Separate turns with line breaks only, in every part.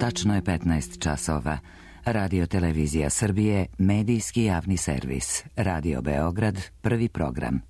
Tačno je 15 časova. Radio Televizija Srbije, medijski javni servis. Radio Beograd, prvi program.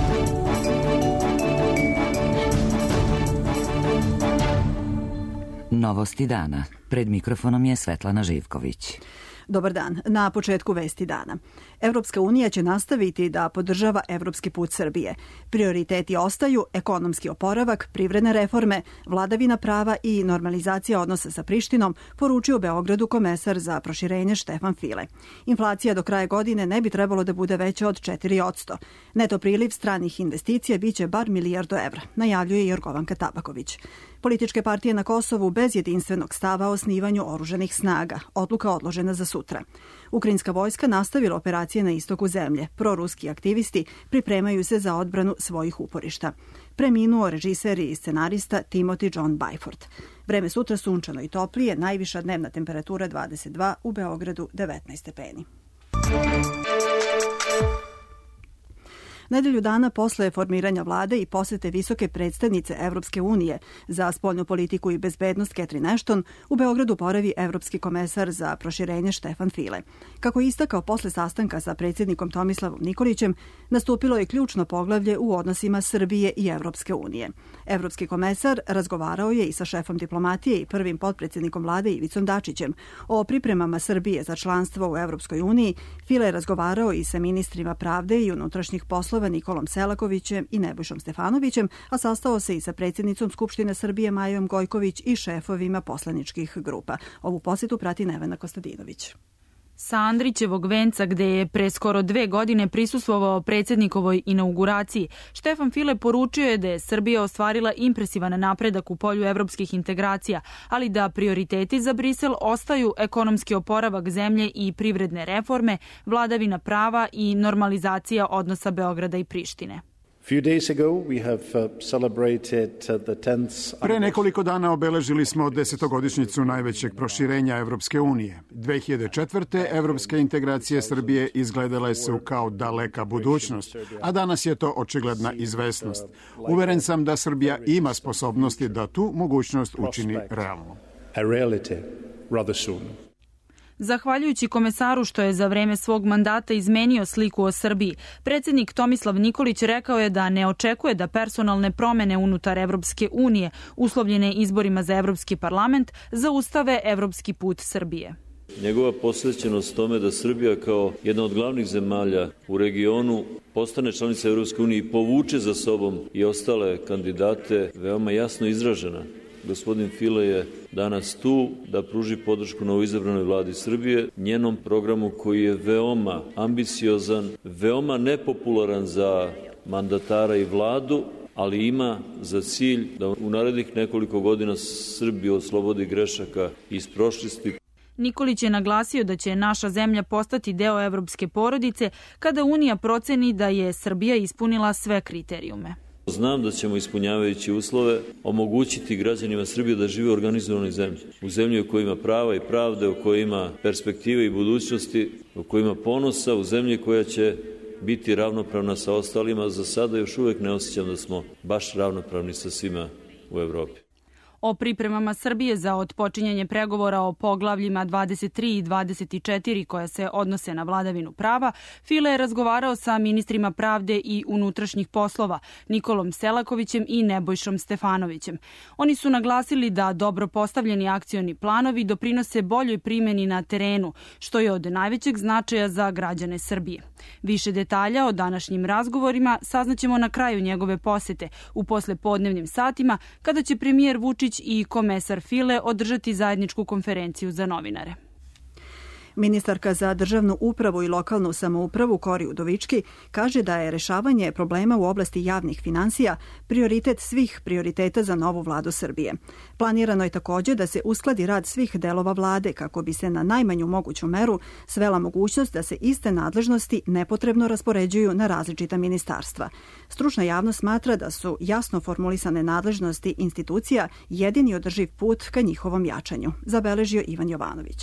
Novosti dana. Pred mikrofonom je Svetlana Živković.
Dobar dan. Na početku vesti dana. Evropska unija će nastaviti da podržava evropski put Srbije. Prioriteti ostaju ekonomski oporavak, privredne reforme, vladavina prava i normalizacija odnosa sa Prištinom, poručio u Beogradu komesar za proširenje Štefan File. Inflacija do kraja godine ne bi trebalo da bude veća od 4%. Neto priliv stranih investicija biće bar 1 milijardu evra, najavljuje Jorgovanka Tabaković. Političke partije na Kosovu bez jedinstvenog stava o osnivanju oružanih snaga. Odluka odložena za sutra. Ukrajinska vojska nastavila operacije na istoku zemlje. Proruski aktivisti pripremaju se za odbranu svojih uporišta. Preminuo režiser i scenarista Timothy John Byford. Vreme sutra sunčano i toplije, najviša dnevna temperatura 22, u Beogradu 19 stepeni. Nedelju dana posle formiranja vlade i posete visoke predstavnice Evropske unije za spoljnu politiku i bezbednost Catherine Ashton, u Beogradu boravi evropski komesar za proširenje Štefan File. Kako je istakao posle sastanka sa predsjednikom Tomislavom Nikolićem, nastupilo je ključno poglavlje u odnosima Srbije i Evropske unije. Evropski komesar razgovarao je i sa šefom diplomatije i prvim potpredsjednikom vlade Ivicom Dačićem o pripremama Srbije za članstvo u Evropskoj uniji. File je razgovarao i sa ministrima pravde i unutrašnjih poslova Nikolom Selakovićem i Nebojšom Stefanovićem, a sastao se i sa predsjednicom Skupštine Srbije Majom Gojković i šefovima poslaničkih grupa. Ovu posjetu prati Nevena Kostadinović.
Sa Andrićevog venca, gde je pre skoro 2 godine prisustvovao predsjednikovoj inauguraciji, Štefan File poručio je da je Srbija ostvarila impresivan napredak u polju evropskih integracija, ali da prioriteti za Brisel ostaju ekonomski oporavak zemlje i privredne reforme, vladavina prava i normalizacija odnosa Beograda i Prištine.
Pre nekoliko dana obeležili smo 10-godišnjicu najvećeg proširenja Evropske unije. 2004. evropske integracije Srbije izgledale su kao daleka budućnost, a danas je to očigledna izvesnost. Uveren sam da Srbija ima sposobnosti da tu mogućnost učini realnom.
Zahvaljujući komesaru što je za vreme svog mandata izmenio sliku o Srbiji, predsjednik Tomislav Nikolić rekao je da ne očekuje da personalne promene unutar Evropske unije, uslovljene izborima za Evropski parlament, zaustave evropski put Srbije.
Njegova posvećenost tome da Srbija kao jedna od glavnih zemalja u regionu postane članica Evropske unije i povuče za sobom i ostale kandidate veoma jasno izražena. Gospodin File je danas tu da pruži podršku novoizabranoj vladi Srbije, njenom programu koji je veoma ambiciozan, veoma nepopularan za mandatara i vladu, ali ima za cilj da u narednih nekoliko godina Srbiju oslobodi grešaka iz prošlosti.
Nikolić je naglasio da će naša zemlja postati deo evropske porodice kada Unija proceni da je Srbija ispunila sve kriterijume.
Znam da ćemo, ispunjavajući uslove, omogućiti građanima Srbije da žive u organizovanoj zemlji. U zemlji u kojoj ima prava i pravde, u kojoj ima perspektive i budućnosti, u kojoj ima ponosa, u zemlji koja će biti ravnopravna sa ostalima. Za sada još uvek ne osjećam da smo baš ravnopravni sa svima u Evropi.
O pripremama Srbije za otpočinjanje pregovora o poglavljima 23 i 24 koja se odnose na vladavinu prava, File je razgovarao sa ministrima pravde i unutrašnjih poslova Nikolom Selakovićem i Nebojšom Stefanovićem. Oni su naglasili da dobro postavljeni akcioni planovi doprinose boljoj primjeni na terenu, što je od najvećeg značaja za građane Srbije. Više detalja o današnjim razgovorima saznaćemo na kraju njegove posete u poslepodnevnim satima, kada će premijer Vučić i komesar File održati zajedničku konferenciju za novinare.
Ministarka za državnu upravu i lokalnu samoupravu Kori Udovički kaže da je rešavanje problema u oblasti javnih finansija prioritet svih prioriteta za novu vladu Srbije. Planirano je također da se uskladi rad svih delova vlade kako bi se na najmanju moguću meru svela mogućnost da se iste nadležnosti nepotrebno raspoređuju na različita ministarstva. Stručna javnost smatra da su jasno formulisane nadležnosti institucija jedini održiv put ka njihovom jačanju, zabeležio Ivan Jovanović.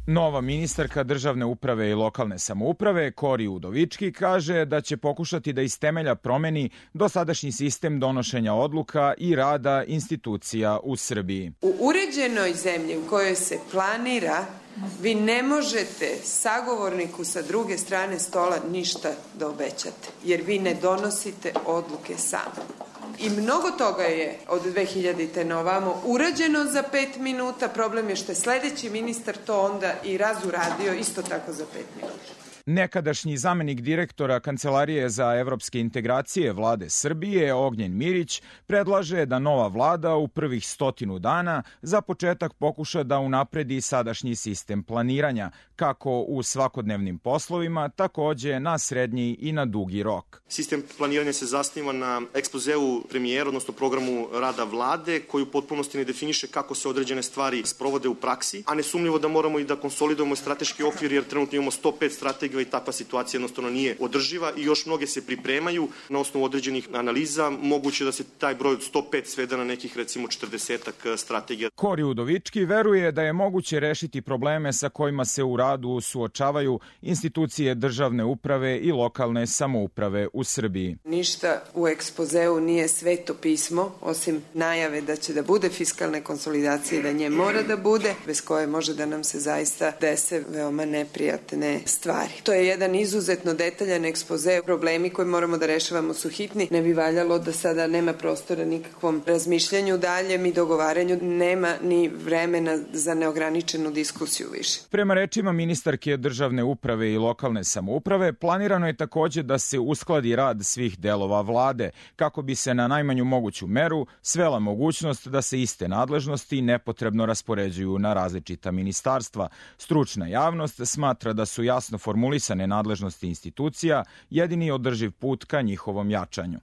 Nova ministarka državne uprave i lokalne samouprave, Kori Udovički, kaže da će pokušati da iz temelja promeni dosadašnji sistem donošenja odluka i rada institucija u Srbiji.
U uređenoj zemlji u kojoj se planira, vi ne možete sagovorniku sa druge strane stola ništa da obećate, jer vi ne donosite odluke sami. I mnogo toga je od 2000. na ovamo urađeno za 5 minuta. Problem je što je sledeći ministar to onda i razuradio isto tako za 5 minuta.
Nekadašnji zamenik direktora Kancelarije za evropske integracije Vlade Srbije, Ognjen Mirić, predlaže da nova vlada u prvih 100 dana za početak pokuša da unapredi sadašnji sistem planiranja, kako u svakodnevnim poslovima, takođe na srednji i na dugi rok.
Sistem planiranja se zasniva na ekspozeu premijera, odnosno programu rada vlade, koji u potpunosti ne definiše kako se određene stvari sprovode u praksi, a nesumnjivo da moramo i da konsolidujemo strateški okvir, jer trenutno imamo 105 strategija i takva situacija jednostavno nije održiva i još mnoge se pripremaju na osnovu određenih analiza. Moguće da se taj broj od 105 svede na nekih recimo 40 strategija.
Kori Udovički veruje da je moguće rešiti probleme sa kojima se u radu suočavaju institucije državne uprave i lokalne samouprave u Srbiji.
Ništa u ekspozeu nije sveto pismo, osim najave da će da bude fiskalne konsolidacije, da nje mora da bude, bez koje može da nam se zaista dese veoma neprijatne stvari. To je jedan izuzetno detaljan ekspoze. Problemi koje moramo da rešavamo su hitni. Ne bi valjalo da sada nema prostora nikakvom razmišljanju daljem i dogovaranju. Nema ni vremena za neograničenu diskusiju više.
Prema rečima ministarke državne uprave i lokalne samouprave, planirano je takođe da se uskladi rad svih delova vlade, kako bi se na najmanju moguću meru svela mogućnost da se iste nadležnosti nepotrebno raspoređuju na različita ministarstva. Stručna javnost smatra da su jasno formulisane nadležnosti institucija jedini održiv put ka njihovom jačanju.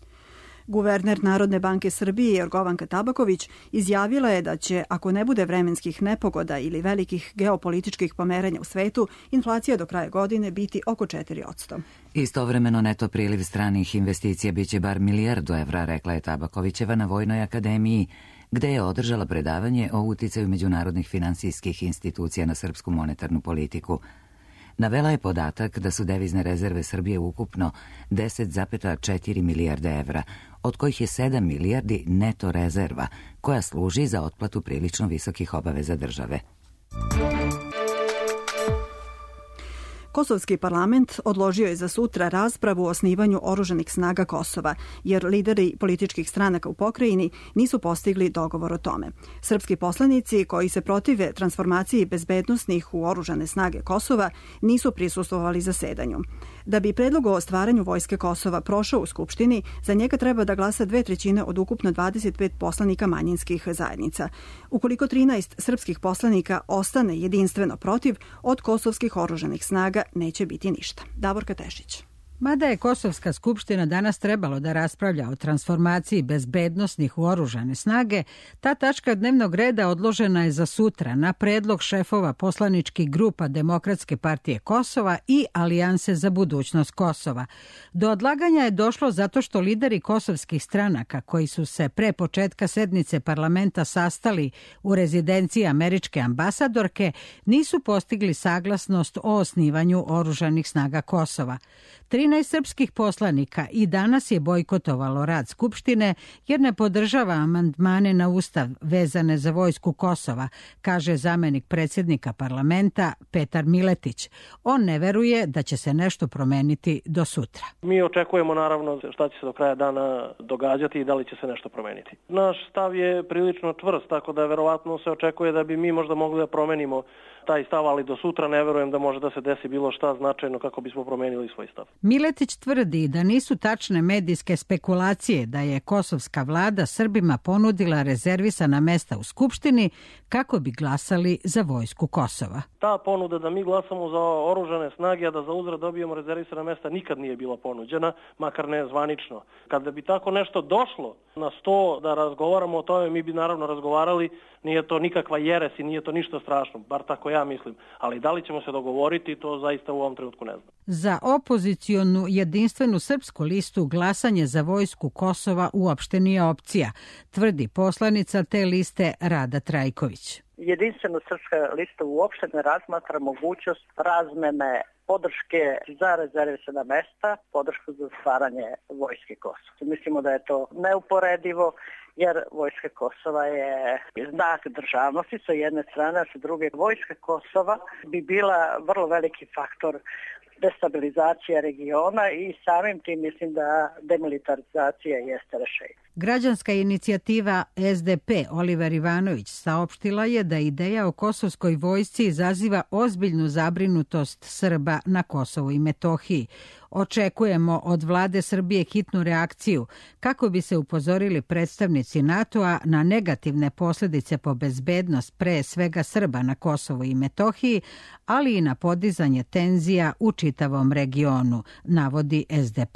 Guverner Narodne banke Srbije Jorgovanka Tabaković izjavila je da će, ako ne bude vremenskih nepogoda ili velikih geopolitičkih pomeranja u svetu, inflacija do kraja godine biti oko 4%.
Istovremeno neto priliv stranih investicija biće bar milijardu evra, rekla je Tabakovićeva na Vojnoj akademiji, gde je održala predavanje o uticaju međunarodnih finansijskih institucija na srpsku monetarnu politiku. Navela je podatak da su devizne rezerve Srbije ukupno 10,4 milijarde evra, od kojih je 7 milijardi neto rezerva, koja služi za otplatu prilično visokih obaveza države.
Kosovski parlament odložio je za sutra raspravu o osnivanju oružanih snaga Kosova, jer lideri političkih stranaka u pokrajini nisu postigli dogovor o tome. Srpski poslanici koji se protive transformaciji bezbednosnih u oružane snage Kosova nisu prisustvovali zasedanju. Da bi predlog o stvaranju vojske Kosova prošao u Skupštini, za njega treba da glasa 2/3 od ukupno 25 poslanika manjinskih zajednica. Ukoliko 13 srpskih poslanika ostane jedinstveno protiv, od kosovskih oružanih snaga neće biti ništa. Davorka Tešić.
Mada je Kosovska skupština danas trebalo da raspravlja o transformaciji bezbednosnih u oružane snage, ta tačka dnevnog reda odložena je za sutra na predlog šefova poslaničkih grupa Demokratske partije Kosova i Alijanse za budućnost Kosova. Do odlaganja je došlo zato što lideri kosovskih stranaka koji su se pre početka sednice parlamenta sastali u rezidenciji američke ambasadorke nisu postigli saglasnost o osnivanju oružanih snaga Kosova. 13 srpskih poslanika i danas je bojkotovalo rad Skupštine jer ne podržava amandmane na Ustav vezane za vojsku Kosova, kaže zamenik predsjednika parlamenta Petar Miletić. On ne veruje da će se nešto promeniti do sutra.
Mi očekujemo naravno šta će se do kraja dana događati i da li će se nešto promeniti. Naš stav je prilično čvrst, tako da verovatno se očekuje da bi mi možda mogli da promenimo taj stav, ali do sutra ne verujem da može da se desi bilo šta značajno kako bismo promenili svoj stav.
Miletić tvrdi da nisu tačne medijske spekulacije da je kosovska vlada Srbima ponudila rezervisana mesta u Skupštini kako bi glasali za vojsku Kosova.
Ta ponuda da mi glasamo za oružane snage, a da za uzvrat dobijemo rezervisana mesta nikad nije bila ponuđena, makar ne zvanično. Kada bi tako nešto došlo na sto da razgovaramo o tome, mi bi naravno razgovarali, nije to nikakva jeres i nije to ništa strašno, bar tako ja mislim. Ali da li ćemo se dogovoriti, to zaista u ovom trenutku ne znam.
Za opoziciju koalicionu jedinstvenu srpsku listu glasanje za vojsku Kosova uopšte nije opcija, tvrdi poslanica te liste Rada Trajković.
Jedinstvena srpska lista uopšte ne razmatra mogućnost razmene podrške za rezervisana mesta, podršku za stvaranje vojske Kosova. Mislimo da je to neuporedivo, jer vojska Kosova je znak državnosti sa jedne strane, a sa druge vojska Kosova bi bila vrlo veliki faktor destabilizacija regiona i samim tim mislim da demilitarizacija jeste rešenje.
Građanska inicijativa SDP Oliver Ivanović saopštila je da ideja o kosovskoj vojsci izaziva ozbiljnu zabrinutost Srba na Kosovu i Metohiji. Očekujemo od vlade Srbije hitnu reakciju kako bi se upozorili predstavnici NATO-a na negativne posljedice po bezbednost pre svega Srba na Kosovu i Metohiji, ali i na podizanje tenzija u čitavom regionu, navodi SDP.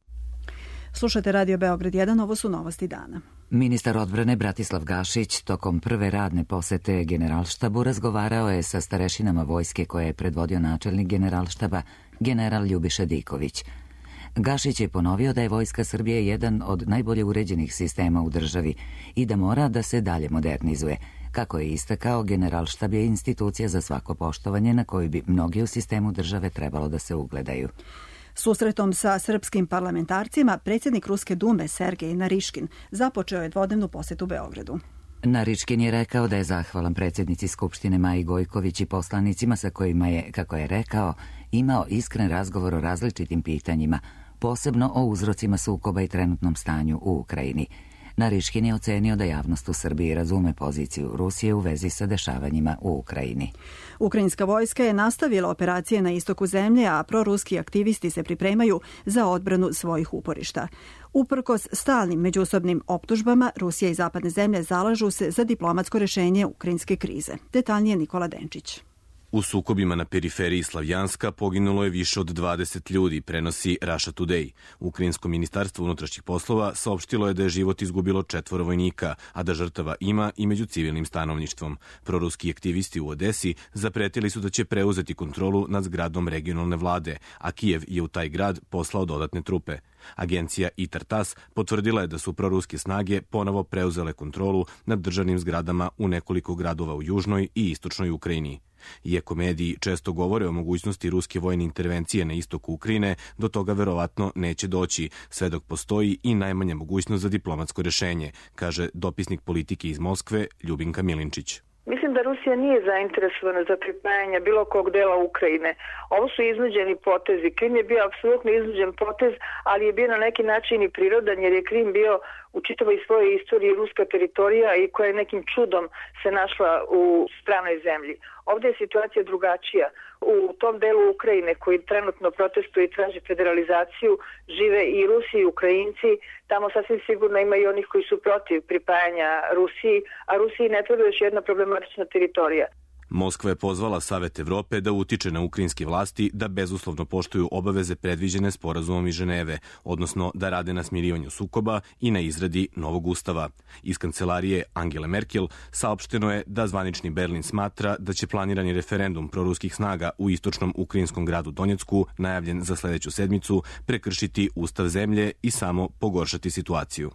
Slušate Radio Beograd 1, ovo su novosti dana.
Ministar odbrane Bratislav Gašić tokom prve radne posete Generalštabu razgovarao je sa starešinama vojske koje je predvodio načelnik Generalštaba, general Ljubiša Diković. Gašić je ponovio da je Vojska Srbije jedan od najbolje uređenih sistema u državi i da mora da se dalje modernizuje. Kako je istakao, Generalštab je institucija za svako poštovanje na koju bi mnogi u sistemu države trebalo da se ugledaju.
Susretom sa srpskim parlamentarcima, predsjednik Ruske dume Sergej Nariškin započeo je dvodnevnu posetu Beogradu.
Nariškin je rekao da je zahvalan predsjednici Skupštine Maji Gojković i poslanicima sa kojima je, kako je rekao, imao iskren razgovor o različitim pitanjima, posebno o uzrocima sukoba i trenutnom stanju u Ukrajini. Nariškin je ocenio da javnost u Srbiji razume poziciju Rusije u vezi sa dešavanjima u Ukrajini.
Ukrajinska vojska je nastavila operacije na istoku zemlje, a proruski aktivisti se pripremaju za odbranu svojih uporišta. Uprkos stalnim međusobnim optužbama, Rusija i zapadne zemlje zalažu se za diplomatsko rješenje ukrajinske krize. Detaljnije Nikola Denčić.
U sukobima na periferiji Slavjanska poginulo je više od 20 ljudi, prenosi Russia Today. Ukrajinsko ministarstvo unutrašnjih poslova saopštilo je da je život izgubilo 4 vojnika, a da žrtava ima i među civilnim stanovništvom. Proruski aktivisti u Odesi zapretili su da će preuzeti kontrolu nad zgradom regionalne vlade, a Kijev je u taj grad poslao dodatne trupe. Agencija ITAR-TASS potvrdila je da su proruske snage ponovo preuzele kontrolu nad državnim zgradama u nekoliko gradova u južnoj i istočnoj Ukrajini. Iako mediji često govore o mogućnosti ruske vojne intervencije na istoku Ukrajine, do toga verovatno neće doći, sve dok postoji i najmanja mogućnost za diplomatsko rješenje, kaže dopisnik politike iz Moskve Ljubinka Milinčić.
Mislim da Rusija nije zainteresovana za pripajanje bilo kog dela Ukrajine. Ovo su iznuđeni potezi. Krim je bio apsolutno iznuđen potez, ali je bio na neki način i prirodan, jer je Krim bio u čitavoj svojoj istoriji ruska teritorija i koja je nekim čudom se našla u stranoj zemlji. Ovdje je situacija drugačija. U tom delu Ukrajine koji trenutno protestuje i traži federalizaciju žive i Rusi i Ukrajinci. Tamo sasvim sigurno ima i onih koji su protiv pripajanja Rusiji, a Rusiji ne treba još jedna problematična teritorija.
Moskva je pozvala Savet Evrope da utiče na ukrajinske vlasti da bezuslovno poštuju obaveze predviđene sporazumom iz Ženeve, odnosno da rade na smirivanju sukoba i na izradi novog ustava. Iz kancelarije Angele Merkel saopšteno je da zvanični Berlin smatra da će planirani referendum proruskih snaga u istočnom ukrajinskom gradu Donjecku, najavljen za sljedeću sedmicu, prekršiti ustav zemlje i samo pogoršati situaciju.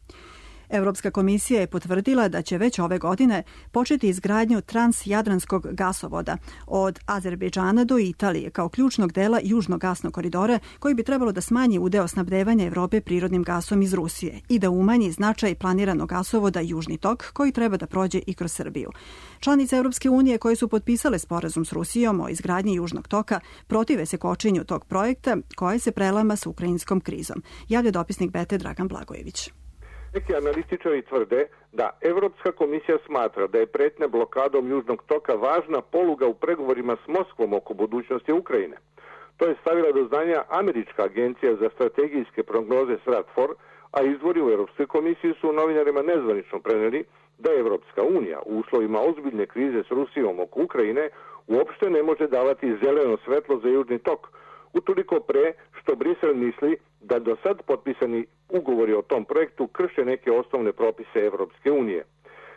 Europska komisija je potvrdila da će već ove godine početi izgradnju transjadranskog gasovoda od Azerbejdžana do Italije kao ključnog dela južnog gasnog koridora koji bi trebalo da smanji udeo snabdevanja Evrope prirodnim gasom iz Rusije i da umanji značaj planiranog gasovoda Južni tok koji treba da prođe i kroz Srbiju. Članice Europske unije koje su potpisale sporazum s Rusijom o izgradnji Južnog toka protive se kočenju tog projekta koje se prelama s ukrajinskom krizom, javlja dopisnik BT Dragan Blagojević.
Neki analitičari tvrde da Evropska komisija smatra da je pretnja blokadom Južnog toka važna poluga u pregovorima s Moskvom oko budućnosti Ukrajine. To je stavila do znanja Američka agencija za strategijske prognoze Stratfor, a izvori u Europskoj komisiji su novinarima nezvanično preneli da je Evropska unija u uslovima ozbiljne krize s Rusijom oko Ukrajine uopšte ne može davati zeleno svetlo za Južni tok, utoliko pre što Brisel misli da do sad potpisani ugovori o tom projektu krše neke osnovne propise Evropske unije.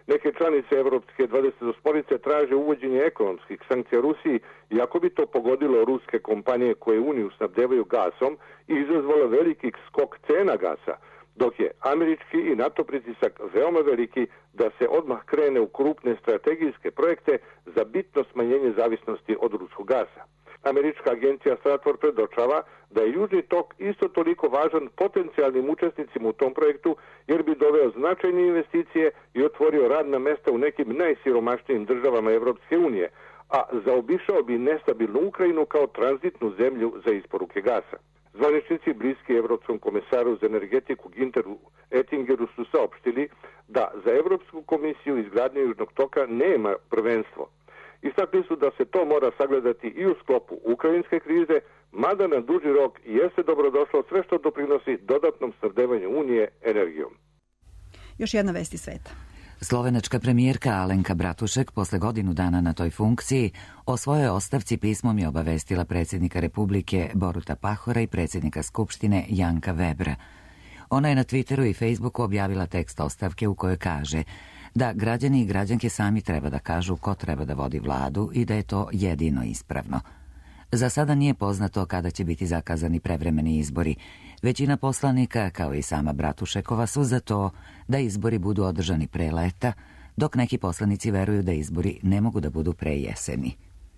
Neke članice Evropske 28 traže uvođenje ekonomskih sankcija Rusiji, iako bi to pogodilo ruske kompanije koje Uniju snabdevaju gasom i izazvalo veliki skok cena gasa, dok je američki i NATO pritisak veoma veliki da se odmah krene u krupne strategijske projekte za bitno smanjenje zavisnosti od ruskog gasa. Američka agencija Stratfor predočava da je Južni tok isto toliko važan potencijalnim učesnicima u tom projektu, jer bi doveo značajne investicije i otvorio radna mesta u nekim najsiromašnijim državama Evropske unije, a zaobišao bi nestabilnu Ukrajinu kao tranzitnu zemlju za isporuke gasa. Zvaničnici bliski Evropskom komesaru za energetiku Ginteru Ettingeru su saopštili da za Evropsku komisiju izgradnje Južnog toka nema prvenstvo. Istakli su da se to mora sagledati i u sklopu ukrajinske krize, mada na duži rok jeste dobrodošlo sve što doprinosi dodatnom snabdevanju Unije energijom.
Još jedna vest iz sveta.
Slovenačka premijerka Alenka Bratušek posle godinu dana na toj funkciji o svojoj ostavci pismom je obavestila predsjednika Republike Boruta Pahora i predsjednika Skupštine Janka Webra. Ona je na Twitteru i Facebooku objavila tekst ostavke u kojoj kaže da građani i građanke sami treba da kažu ko treba da vodi vladu i da je to jedino ispravno. Za sada nije poznato kada će biti zakazani prevremeni izbori. Većina poslanika, kao i sama Bratušekova, su za to da izbori budu održani pre leta, dok neki poslanici veruju da izbori ne mogu da budu pre jeseni.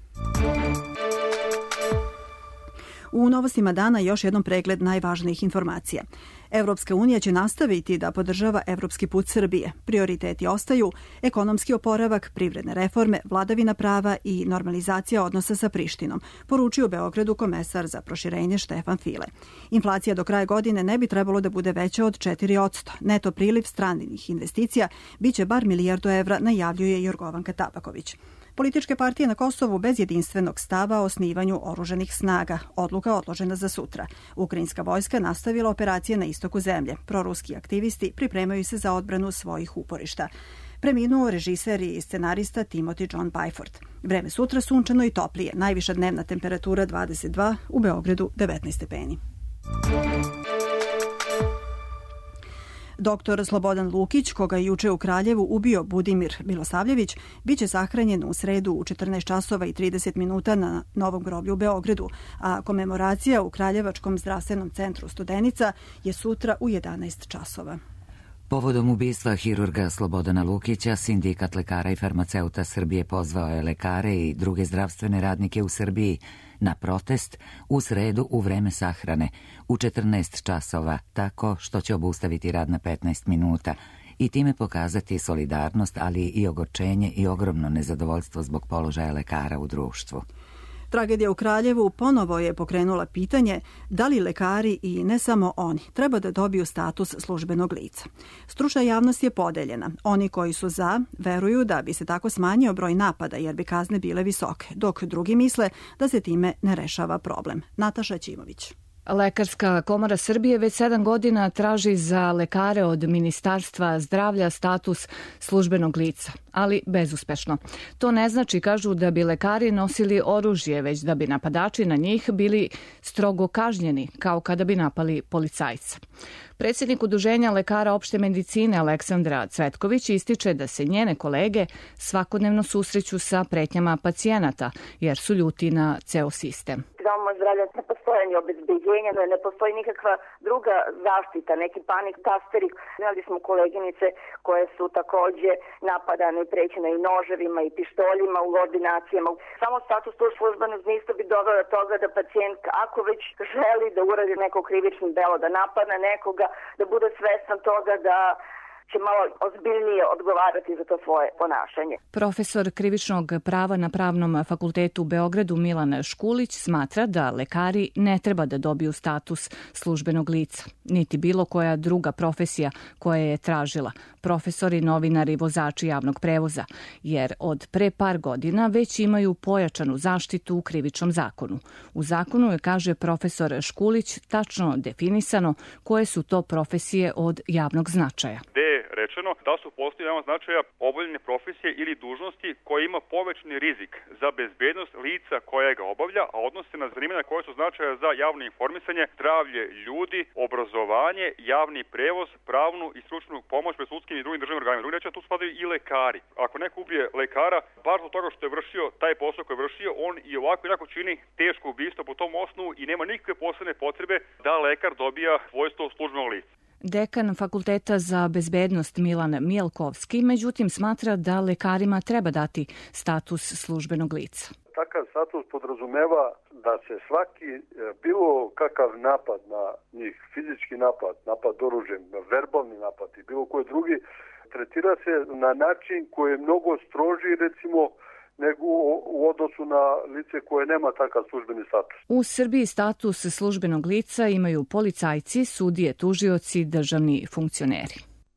U novostima dana još jednom pregled najvažnijih informacija. Evropska unija će nastaviti da podržava evropski put Srbije. Prioriteti ostaju ekonomski oporavak, privredne reforme, vladavina prava i normalizacija odnosa sa Prištinom, poručio u Beogradu komesar za proširenje Štefan File. Inflacija do kraja godine ne bi trebalo da bude veća od 4%. Neto priliv stranih investicija biće bar milijardu evra, najavljuje Jorgovanka Tabaković. Političke partije na Kosovu bez jedinstvenog stava o osnivanju oružanih snaga. Odluka odložena za sutra. Ukrajinska vojska nastavila operacije na istoku zemlje. Proruski aktivisti pripremaju se za odbranu svojih uporišta. Preminuo režiser i scenarista Timothy John Byford. Vreme sutra sunčano i toplije. Najviša dnevna temperatura 22, u Beogradu 19 stepeni. Doktor Slobodan Lukić, koga je juče u Kraljevu ubio Budimir Milosavljević, biće sahranjen u sredu u 14 časova i 30 minuta na Novom groblju u Beogradu, a komemoracija u Kraljevačkom zdravstvenom centru Studenica je sutra u 11 časova.
Povodom ubistva hirurga Slobodana Lukića, Sindikat lekara i farmaceuta Srbije pozvao je lekare i druge zdravstvene radnike u Srbiji na protest u sredu u vreme sahrane u 14 časova, tako što će obustaviti rad na 15 minuta i time pokazati solidarnost, ali i ogorčenje i ogromno nezadovoljstvo zbog položaja lekara u društvu.
Tragedija u Kraljevu ponovo je pokrenula pitanje da li lekari i ne samo oni treba da dobiju status službenog lica. Stručna javnost je podeljena. Oni koji su za veruju da bi se tako smanjio broj napada jer bi kazne bile visoke, dok drugi misle da se time ne rešava problem. Nataša Ćimović.
Lekarska komora Srbije već 7 godina traži za lekare od Ministarstva zdravlja status službenog lica, ali bezuspešno. To ne znači, kažu, da bi lekari nosili oružje, već da bi napadači na njih bili strogo kažnjeni, kao kada bi napali policajca. Predsjednik Udruženja lekara opšte medicine Aleksandra Cvetković ističe da se njene kolege svakodnevno susreću sa pretnjama pacijenata, jer su ljuti na ceo sistem.
Doma zdravlja ne postoje ni obezbeđenja, ne postoji nikakva druga zaštita, neki panik tasteri. Znali smo koleginice koje su takođe napadane i prećene i noževima i pištoljima u ordinacijama. Samo status tog službenog lica bi doveo do toga da pacijent, ako već želi da uradi neko krivično delo, da napadne nekoga, da bude svestan toga da će malo ozbiljnije odgovarati za to svoje ponašanje.
Profesor krivičnog prava na Pravnom fakultetu u Beogradu Milan Škulić smatra da lekari ne treba da dobiju status službenog lica, niti bilo koja druga profesija koja je tražila, profesori, novinari, vozači javnog prevoza, jer od pre par godina već imaju pojačanu zaštitu u krivičnom zakonu. U zakonu je, kaže profesor Škulić, tačno definisano koje su to profesije od javnog značaja.
rečeno da su postoji veoma značaja obavljene profesije ili dužnosti koje ima povećani rizik za bezbednost lica koja ga obavlja, a odnose na zanimanja koje su značaja za javno informisanje, zdravlje ljudi, obrazovanje, javni prevoz, pravnu i stručnu pomoć pred sudskim i drugim državnim organima. Drugim rečima, tu spadaju i lekari. Ako neko ubije lekara, baš zbog toga što je vršio taj posao koji je vršio, on i ovako i onako čini teško ubistvo po tom osnovu i nema nikakve posebne potrebe da lekar dobija svojstvo službenog lica.
Dekan Fakulteta za bezbednost Milan Mielkovski, međutim, smatra da lekarima treba dati status službenog lica.
Takav status podrazumeva da se svaki bilo kakav napad na njih, fizički napad oružjem, verbalni napad i bilo koji drugi, tretira se na način koji je mnogo strožiji, recimo, nego u odnosu na lice koje nema takav službeni status.
U Srbiji status službenog lica imaju policajci, sudije, tužioci, državni funkcioneri.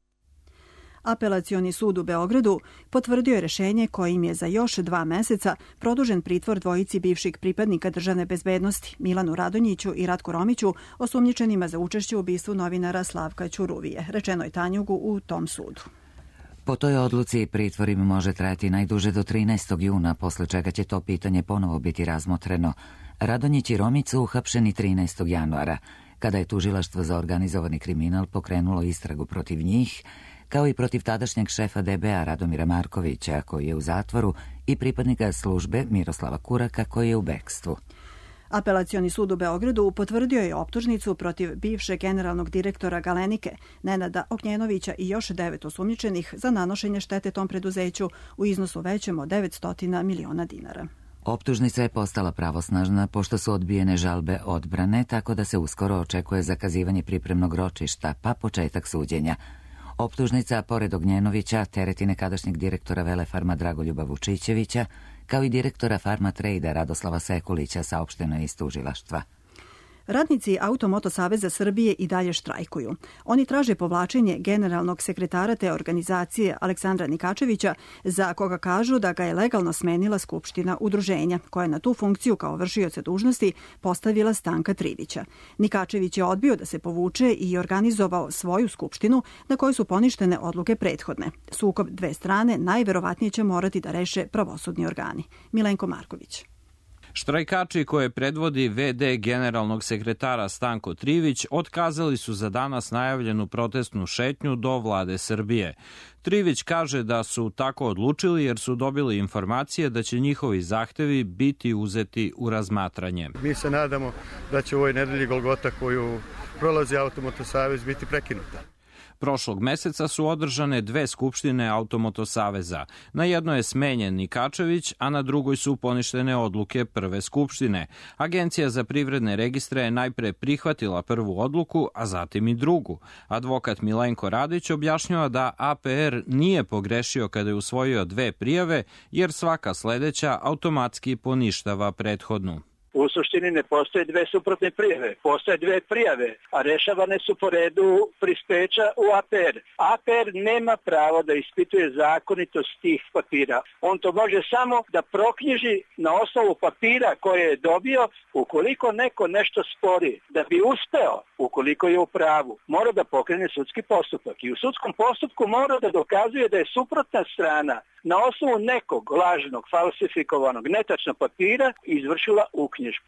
Apelacioni sud u Beogradu potvrdio je rešenje kojim je za još 2 meseca produžen pritvor dvojici bivših pripadnika državne bezbednosti, Milanu Radonjiću i Ratku Romiću, osumnjičenima za učešće u ubistvu novinara Slavka Ćuruvije, rečeno je Tanjugu u tom sudu.
Po toj odluci pritvor im može trajati najduže do 13. juna, posle čega će to pitanje ponovo biti razmotreno. Radonjić i Romić su uhapšeni 13. januara, kada je tužilaštvo za organizovani kriminal pokrenulo istragu protiv njih, kao i protiv tadašnjeg šefa DB-a Radomira Markovića, koji je u zatvoru, i pripadnika službe Miroslava Kuraka, koji je u bekstvu.
Apelacioni sud u Beogradu potvrdio je optužnicu protiv bivšeg generalnog direktora Galenike, Nenada Ognjenovića i još 9 osumnjičenih za nanošenje štete tom preduzeću u iznosu većem od 900 miliona dinara.
Optužnica je postala pravosnažna pošto su odbijene žalbe odbrane, tako da se uskoro očekuje zakazivanje pripremnog ročišta, pa početak suđenja. Optužnica, pored Ognjenovića, tereti nekadašnjeg direktora Velefarma Dragoljuba Vučićevića, kao i direktora Farma Trejda Radoslava Sekulića, saopšteno je iz tužilaštva.
Radnici Automoto Saveza Srbije i dalje štrajkuju. Oni traže povlačenje generalnog sekretara te organizacije Aleksandra Nikačevića, za koga kažu da ga je legalno smenila Skupština udruženja, koja je na tu funkciju kao vršioca dužnosti postavila Stanka Trivića. Nikačević je odbio da se povuče i organizovao svoju skupštinu na kojoj su poništene odluke prethodne. Sukob dve strane najverovatnije će morati da reše pravosudni organi. Milenko Marković.
Štrajkači koje predvodi VD generalnog sekretara Stanko Trivić otkazali su za danas najavljenu protestnu šetnju do vlade Srbije. Trivić kaže da su tako odlučili jer su dobili informacije da će njihovi zahtevi biti uzeti u razmatranje.
Mi se nadamo da će u ovoj nedelji Golgota koju prolazi Automoto Savez biti prekinuta.
Prošlog meseca su održane 2 skupštine Automoto Saveza. Na jednoj je smenjen Nikačević, a na drugoj su poništene odluke prve skupštine. Agencija za privredne registre je najpre prihvatila prvu odluku, a zatim i drugu. Advokat Milenko Radić objašnjava da APR nije pogrešio kada je usvojio 2 prijave, jer svaka sledeća automatski poništava prethodnu.
U suštini ne postoje 2 suprotne prijave, postoje 2 prijave, a rešavane su po redu prispeča u APR. APR nema pravo da ispituje zakonitost tih papira. On to može samo da proknjiži na osnovu papira koje je dobio. Ukoliko neko nešto spori, da bi uspeo, ukoliko je u pravu, mora da pokrene sudski postupak. I u sudskom postupku mora da dokazuje da je suprotna strana na osnovu nekog lažnog, falsifikovanog, netačnog papira izvršila uknjižbu.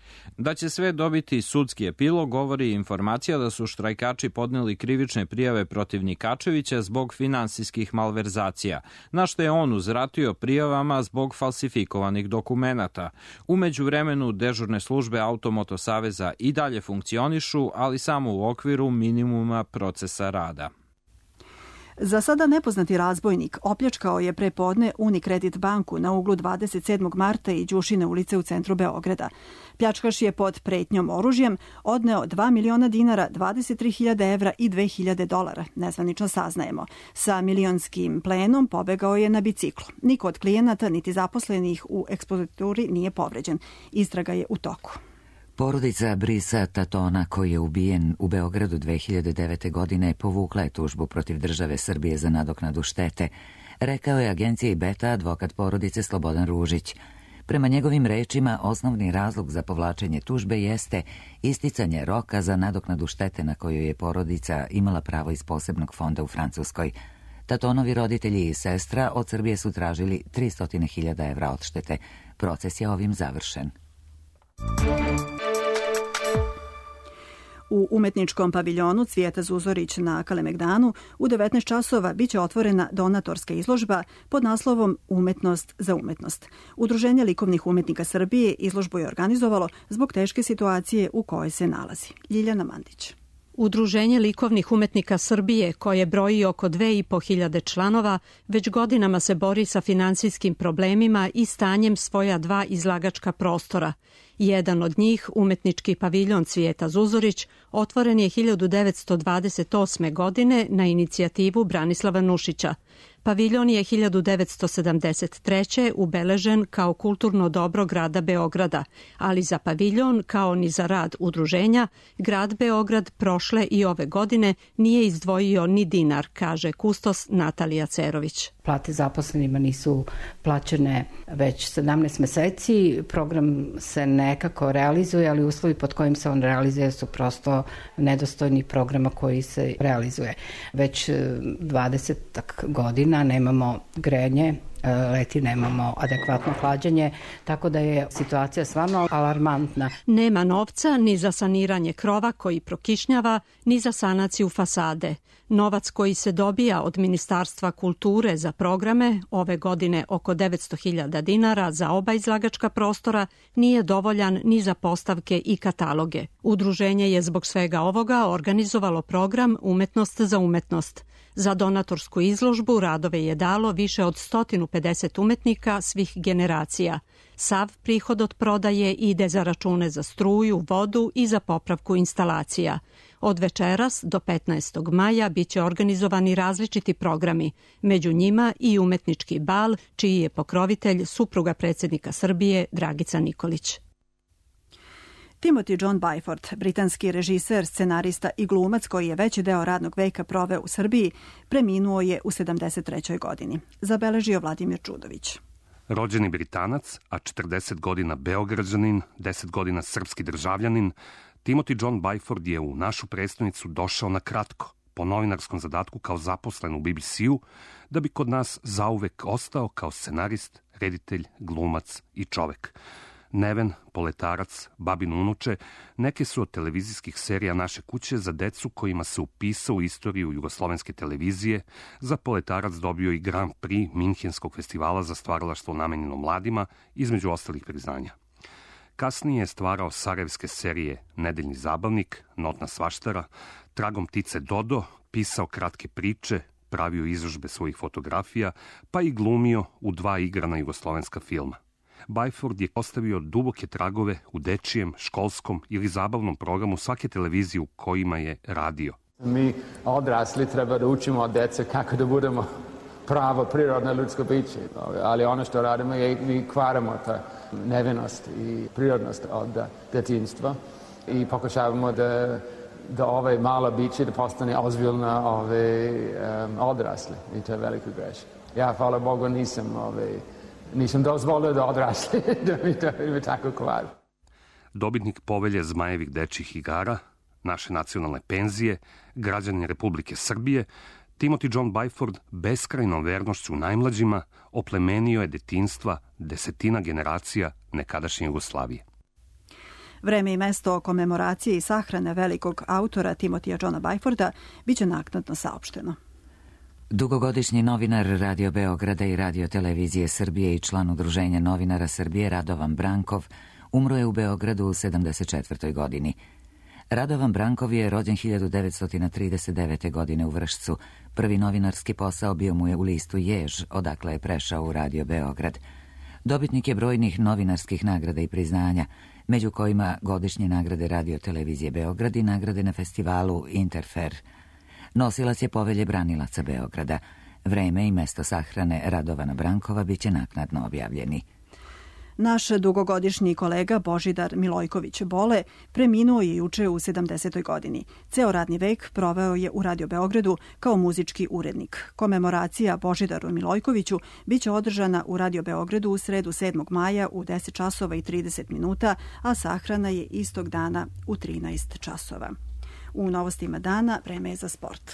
Da će sve dobiti sudski epilog govori informacija da su štrajkači podneli krivične prijave protiv Nikačevića zbog finansijskih malverzacija, na što je on uzvratio prijavama zbog falsifikovanih dokumenata. U međuvremenu dežurne službe Automoto Saveza i dalje funkcionišu, ali samo u okviru minimuma procesa rada.
Za sada nepoznati razbojnik opljačkao je pre podne Unicredit banku na uglu 27. marta i Đušine ulice u centru Beograda. Pljačkaš je pod pretnjom oružjem odneo 2 miliona dinara, 23.000 evra i 2.000 dolara, nezvanično saznajemo. Sa milionskim plenom pobegao je na biciklu. Niko od klijenata niti zaposlenih u ekspozituri nije povređen. Istraga je u toku.
Porodica Brisa Tatona, koji je ubijen u Beogradu 2009. godine, povukla je tužbu protiv države Srbije za nadoknadu štete, rekao je agenciji Beta advokat porodice Slobodan Ružić. Prema njegovim rečima, osnovni razlog za povlačenje tužbe jeste isticanje roka za nadoknadu štete na koju je porodica imala pravo iz posebnog fonda u Francuskoj. Tatonovi roditelji i sestra od Srbije su tražili 300.000 evra odštete. Proces je ovim završen.
U umetničkom paviljonu Cvijeta Zuzorić na Kalemegdanu u 19 časova biće otvorena donatorska izložba pod naslovom Umetnost za umetnost. Udruženje likovnih umetnika Srbije izložbu je organizovalo zbog teške situacije u kojoj se nalazi. Ljiljana Mandić.
Udruženje likovnih umetnika Srbije, koje broji oko 2.500 članova, već godinama se bori sa finansijskim problemima i stanjem svoja 2 izlagačka prostora. Jedan od njih, umetnički paviljon Cvijeta Zuzorić, otvoren je 1928. godine na inicijativu Branislava Nušića. Paviljon je 1973. ubeležen kao kulturno dobro grada Beograda, ali za paviljon, kao ni za rad udruženja, grad Beograd prošle i ove godine nije izdvojio ni dinar, kaže kustos Natalija Cerović.
Plate zaposlenima nisu plaćene već 17 meseci. Program se nekako realizuje, ali uslovi pod kojim se on realizuje su prosto nedostojni programa koji se realizuje. Već 20 godina nemamo grejanje, leti nemamo adekvatno hlađenje, tako da je situacija stvarno alarmantna.
Nema novca ni za saniranje krova koji prokišnjava, ni za sanaciju fasade. Novac koji se dobija od Ministarstva kulture za programe, ove godine oko 900.000 dinara za oba izlagačka prostora, nije dovoljan ni za postavke i kataloge. Udruženje je zbog svega ovoga organizovalo program Umetnost za umetnost. Za donatorsku izložbu radove je dalo više od 150 umetnika svih generacija. Sav prihod od prodaje ide za račune za struju, vodu i za popravku instalacija. Od večeras do 15. maja biće organizovani različiti programi, među njima i umetnički bal, čiji je pokrovitelj supruga predsjednika Srbije Dragica Nikolić.
Timothy John Byford, britanski režiser, scenarista i glumac koji je veći deo radnog veka proveo u Srbiji, preminuo je u 73. godini. Zabeležio Vladimir Čudović.
Rođeni Britanac, a 40 godina Beograđanin, 10 godina srpski državljanin, Timothy John Byford je u našu prestonicu došao na kratko, po novinarskom zadatku kao zaposlen u BBC-u, da bi kod nas zauvek ostao kao scenarist, reditelj, glumac i čovek. Neven, Poletarac, Babin unuče, neke su od televizijskih serija naše kuće za decu kojima se upisao u istoriju jugoslovenske televizije. Za Poletarac dobio i Grand Prix Minhenskog festivala za stvaralaštvo namenjeno mladima, između ostalih priznanja. Kasnije je stvarao sarajevske serije Nedeljni zabavnik, Notna svaštara, Tragom ptice Dodo, pisao kratke priče, pravio izložbe svojih fotografija, pa i glumio u 2 igrana jugoslovenska filma. Byford je ostavio duboke tragove u dečijem, školskom ili zabavnom programu svake televizije u kojima je radio.
Mi odrasli treba da učimo od dece kako da budemo pravo prirodno ljudsko biće, ali ono što radimo je mi kvaramo ta nevinost i prirodnost od detinjstva i pokušavamo da ove mala biće da postane ozbiljna odrasli i to je velika greška. Ja, hvala Bogu, nisam dozvolio da odrasli da mi tako kvari.
Dobitnik povelje Zmajevih dečjih igara, naše nacionalne penzije, građanin Republike Srbije, Timothy John Byford beskrajnom vernošću najmlađima oplemenio je detinjstva desetina generacija nekadašnje Jugoslavije.
Vreme i mesto komemoracije i sahrane velikog autora Timothya Johna Byforda biće naknadno saopšteno.
Dugogodišnji novinar Radio Beograda i Radio Televizije Srbije i član Udruženja novinara Srbije Radovan Brankov umro je u Beogradu u 74. godini. Radovan Brankov je rođen 1939. godine u Vršcu. Prvi novinarski posao bio mu je u listu Jež, odakle je prešao u Radio Beograd. Dobitnik je brojnih novinarskih nagrada i priznanja, među kojima godišnje nagrade Radio Televizije Beograd i nagrade na festivalu Interfer. Nosilac je povelje branilaca Beograda. Vreme i mesto sahrane Radovana Brankova biće naknadno objavljeni.
Naš dugogodišnji kolega Božidar Milojković Bole preminuo je juče u 70. godini. Ceo radni vek proveo je u Radio Beogradu kao muzički urednik. Komemoracija Božidaru Milojkoviću biće održana u Radio Beogradu u sredu 7. maja u 10 časova i 30 minuta, a sahrana je istog dana u 13 časova. U novostima dana vreme je za sport.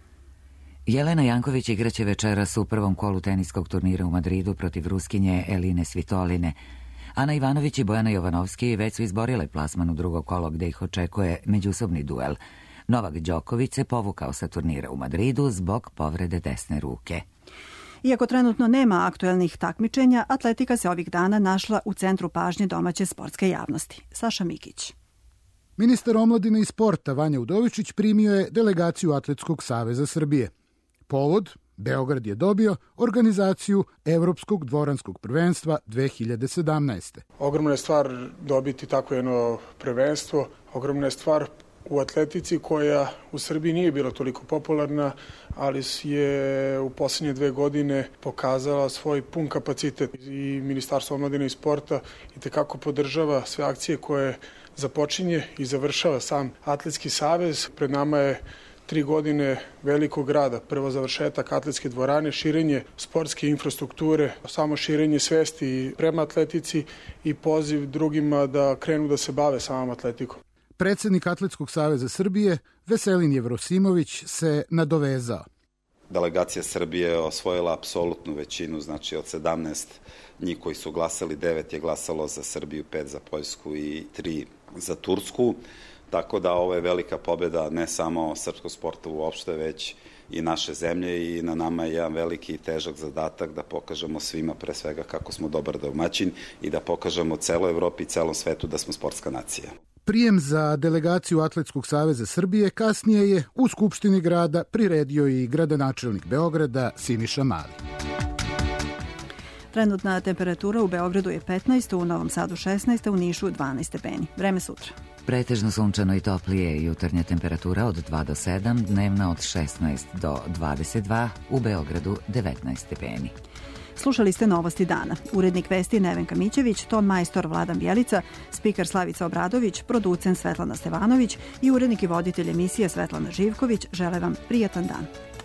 Jelena Janković igraće večeras u prvom kolu teniskog turnira u Madridu protiv Ruskinje Eline Svitoline. Ana Ivanović i Bojana Jovanovski već su izborile plasman u drugo kolo gde ih očekuje međusobni duel. Novak Đoković se povukao sa turnira u Madridu zbog povrede desne ruke.
Iako trenutno nema aktuelnih takmičenja, atletika se ovih dana našla u centru pažnje domaće sportske javnosti. Saša Mikić.
Ministar omladine i sporta Vanja Udovičić primio je delegaciju Atletskog saveza Srbije. Povod, Beograd je dobio organizaciju Evropskog dvoranskog prvenstva 2017.
Ogromna je stvar dobiti tako jedno prvenstvo, ogromna je stvar u atletici koja u Srbiji nije bila toliko popularna, ali je u posljednje 2 godine pokazala svoj pun kapacitet i Ministarstvo omladine i sporta itekako podržava sve akcije koje započinje i završava sam Atletski savez. Pred nama je 3 godine velikog rada. Prvo završetak atletske dvorane, širenje sportske infrastrukture, samo širenje svesti prema atletici i poziv drugima da krenu da se bave samom atletikom.
Predsednik Atletskog saveza Srbije Veselin Jevrosimović se nadovezao.
Delegacija Srbije je osvojila apsolutnu većinu, znači od 17 njih koji su glasali, 9 je glasalo za Srbiju, 5 za Poljsku i 3 za Tursku. Tako da ovo je velika pobjeda ne samo srpskog sporta uopšte, već i naše zemlje i na nama je jedan veliki i težak zadatak da pokažemo svima pre svega kako smo dobar domaćin i da pokažemo celoj Evropi i celom svetu da smo sportska nacija.
Prijem za delegaciju Atletskog saveza Srbije kasnije je u Skupštini grada priredio i gradonačelnik Beograda Siniša Mali.
Trenutna temperatura u Beogradu je 15, u Novom Sadu 16, u Nišu 12 stepeni. Vreme sutra.
Pretežno sunčano i toplije, jutarnja temperatura od 2 do 7, dnevna od 16 do 22, u Beogradu 19 stepeni.
Slušali ste Novosti dana. Urednik vesti Nevenka Mićević, ton majstor Vladan Bjelica, spiker Slavica Obradović, producent Svetlana Stevanović i urednik i voditelj emisije Svetlana Živković žele vam prijatan dan.